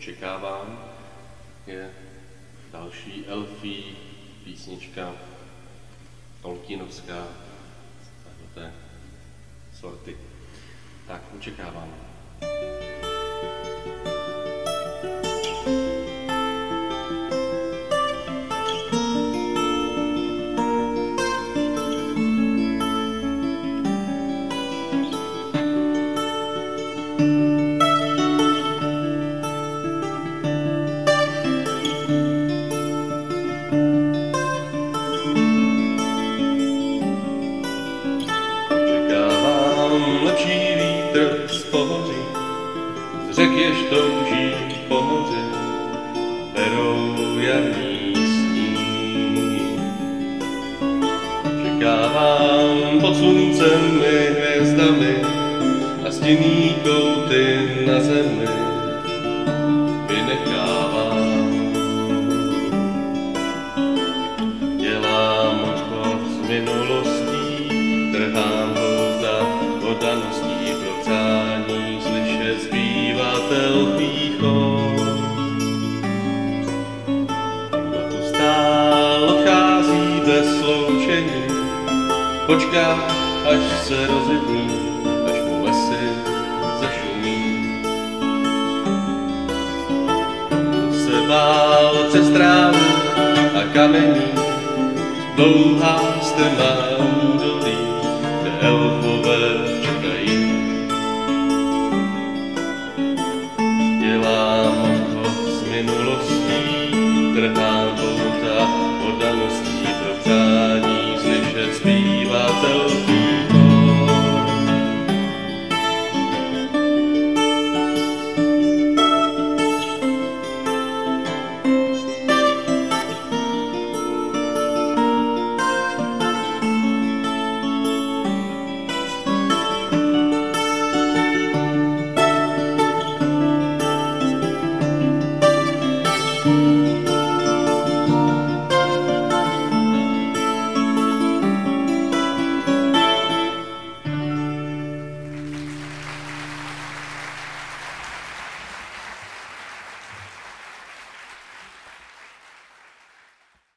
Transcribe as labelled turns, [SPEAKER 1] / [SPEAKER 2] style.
[SPEAKER 1] Očekávám je další elfí písnička tolkienovská z té sorty. Tak očekávám. Lepší vítr z pohoří, z řek jež touží po moři, berou jarní sníh. Čekávám pod sluncem i hvězdami a stinný kouty na zemi vynechávám. Dělám odchod z minulostí, trhám daností pro přání slyšet zpívatel píchon. A tu stál odchází bez sloučení, počká, až se rozední, až mu lesy zašumí. Se bál přes trávu a kamení, dlouhá strmá údolí, kde elfové čekají. Dělám odchod z minulostí, trhám pouta oddaností pro přání slyšet zpívatel píchon.